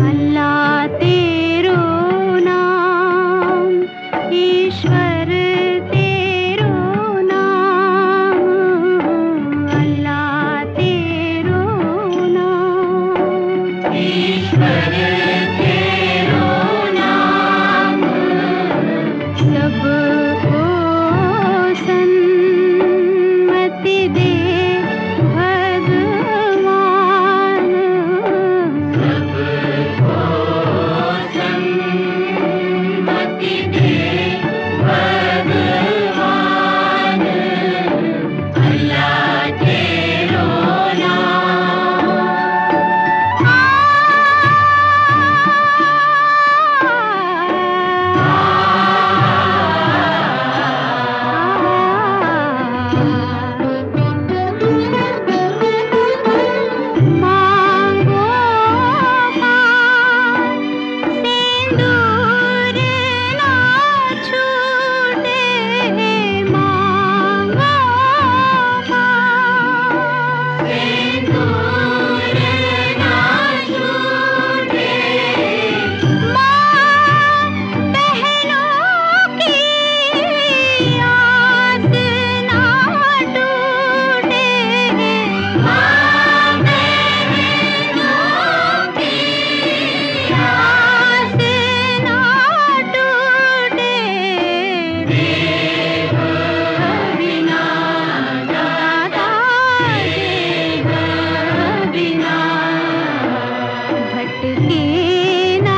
अल्लाह तेरो नाम, ईश्वर तेरो नाम, अल्लाह तेरो नाम, ईश्वर तेरो नाम, सबको सन्मति दे भगवान, सबको सन्मति दे भगवान, अल्लाह तेरो नाम। मांगो मां, सिंदूर ना छूटे, मांगो मां, सिंदूर ना छूटे, मां बहनों की आस ना टूटे, मां बहनों की आस ना टूटे, देव बिना दाता, देव बिना भटके ना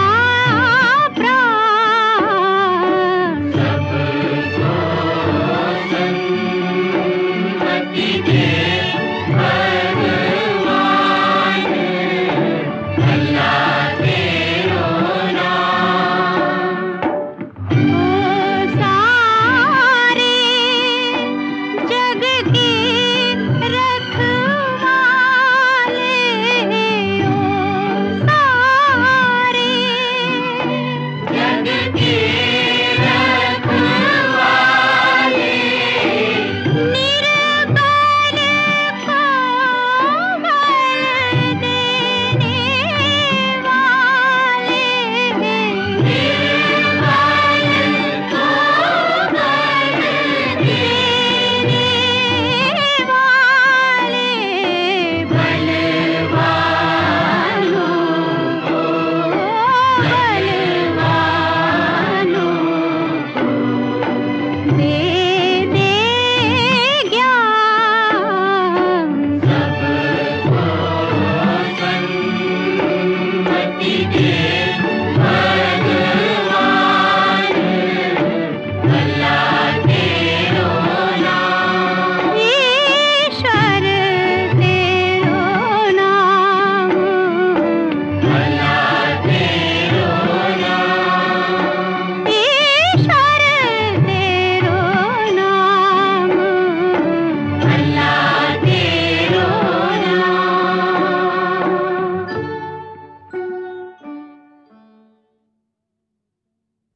प्राण, सबको सन्मति दे भगवान, अल्लाह तेरो नाम। ओ सारे जग के